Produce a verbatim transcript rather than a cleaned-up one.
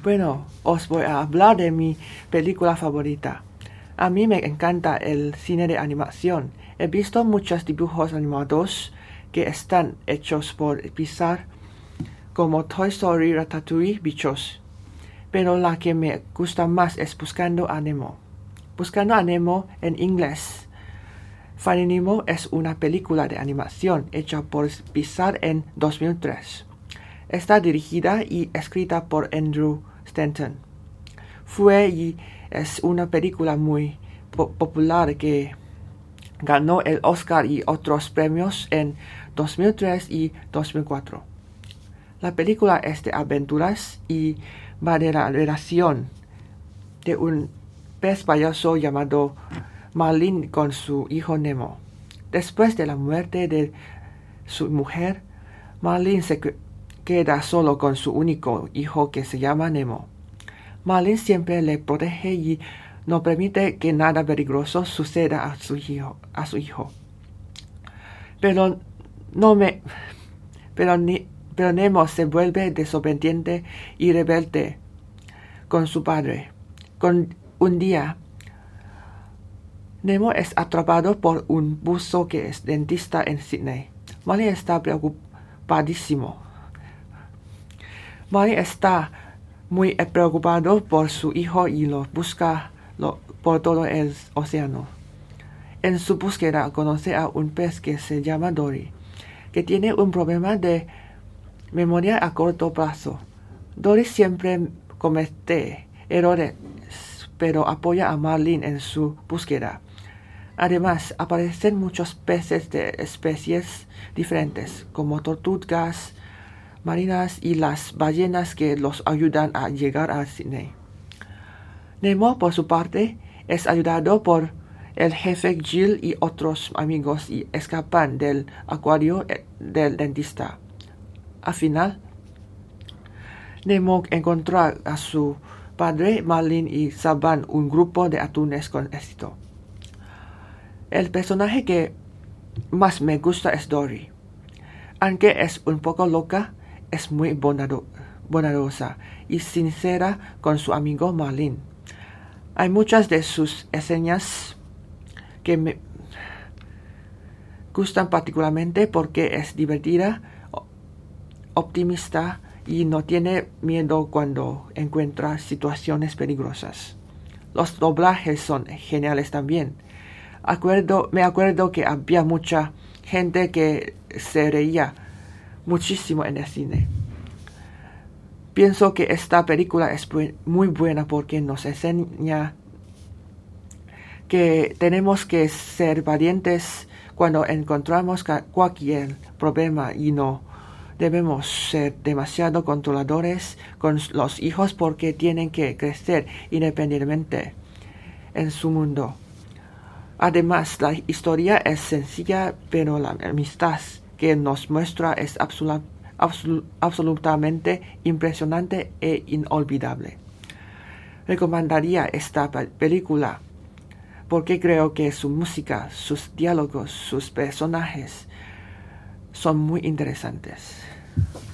Bueno, os voy a hablar de mi película favorita. A mí me encanta el cine de animación. He visto muchos dibujos animados que están hechos por Pixar, como Toy Story, Ratatouille, Bichos. Pero la que me gusta más es Buscando a Nemo. Buscando a Nemo en inglés. Finding Nemo es una película de animación hecha por Pixar en dos mil tres. Está dirigida y escrita por Andrew Stanton. Fue y es una película muy po- popular que ganó el Oscar y otros premios en dos mil tres y dos mil cuatro. La película es de aventuras y va de la relación de un pez payaso llamado Marlin con su hijo Nemo. Después de la muerte de su mujer, Marlin se queda solo con su único hijo que se llama Nemo. Marlin siempre le protege y no permite que nada peligroso suceda a su hijo. A su hijo. Pero no me, pero ni, pero Nemo se vuelve desobediente y rebelde con su padre. Con un día, Nemo es atrapado por un buzo que es dentista en Sydney. Marlin está preocupadísimo. Marlin está muy preocupado por su hijo y lo busca lo, por todo el océano. En su búsqueda conoce a un pez que se llama Dory, que tiene un problema de memoria a corto plazo. Dory siempre comete errores, pero apoya a Marlin en su búsqueda. Además, aparecen muchos peces de especies diferentes, como tortugas marinas y las ballenas que los ayudan a llegar a Sydney. Nemo, por su parte, es ayudado por el jefe Gill y otros amigos y escapan del acuario del dentista. Al final, Nemo encontró a su padre Marlin y salvan un grupo de atunes con éxito. El personaje que más me gusta es Dory. Aunque es un poco loca, es muy bonado, bondadosa y sincera con su amigo Marlin. Hay muchas de sus escenas que me gustan particularmente porque es divertida, optimista y no tiene miedo cuando encuentra situaciones peligrosas. Los doblajes son geniales también. Acuerdo, me acuerdo que había mucha gente que se reía muchísimo en el cine. Pienso que esta película es muy buena porque nos enseña que tenemos que ser valientes cuando encontramos cualquier problema y no debemos ser demasiado controladores con los hijos porque tienen que crecer independientemente en su mundo. Además, la historia es sencilla, pero la amistad que nos muestra es absol- absol- absolutamente impresionante e inolvidable. Recomendaría esta película porque creo que su música, sus diálogos, sus personajes son muy interesantes.